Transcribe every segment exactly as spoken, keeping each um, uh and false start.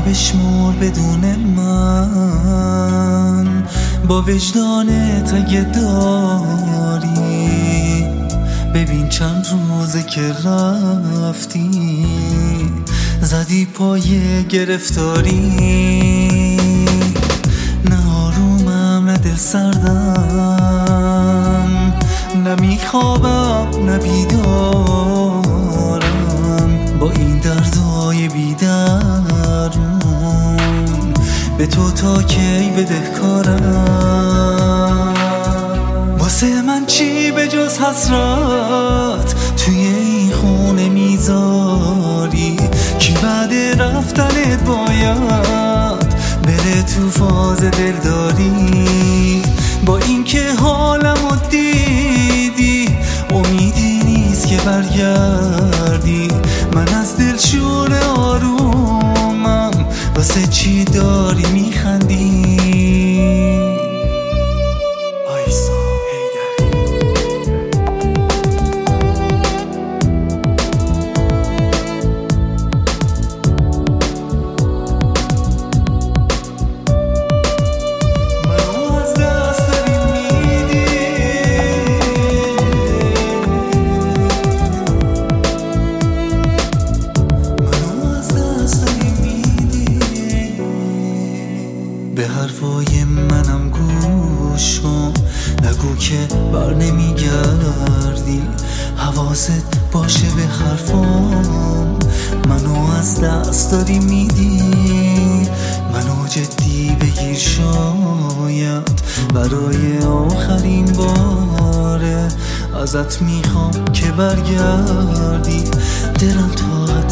بشمر بدون من، با وجدانت اگه داری. ببین چند روزه که رفتی، زدی پای گرفتاری. نه آرومم نه دل سردم، نه میخوابم نه بیدارم. با این دردای بیدرون به تو تا کی بدهکارم؟ واسه من چی به جز حسرت توی این خونه میذاری؟ کی بعد رفتنت باید بره تو فاز دلداری؟ با اینکه حالمو دیدی امیدی نیست که برگردی. من از دل شور آرومم، واسه چی داری میخندی؟ به حرفای منم گوش کن، نگو که بر نمیگردی. حواست باشه به حرفام، منو از دست داری میدی. منو جدی بگیر شاید برای آخرین باره. ازت میخوام که برگردی، دلم طاقت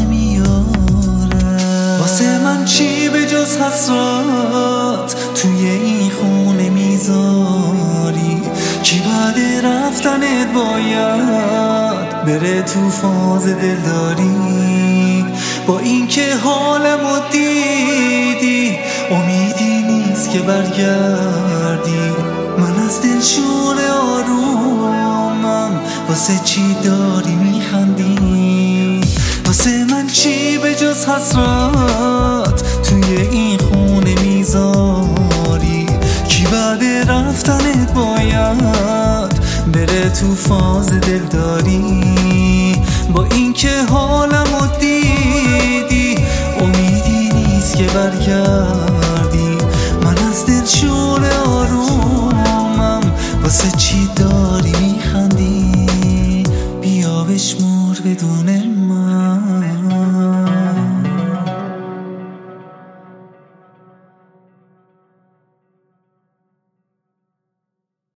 نمیاره. واسه من چی به جز حسرت توی این خونه میذاری؟ کی بعد رفتنت باید بره تو فاز دلداری؟ با اینکه حالمو دیدی امیدی نیست که برگردی. من از دل شور آرومم، واسه چی داری میخندی؟ واسه من چی به جز حسرت توی این خونه میذاری؟ کی بعد رفتنت باید بره تو فاز دلداری؟ با اینکه حالمو دیدی امیدی نیست که برگردی. من از دل شور آرومم، واسه چی داری میخندی؟ بیا بشمر بدون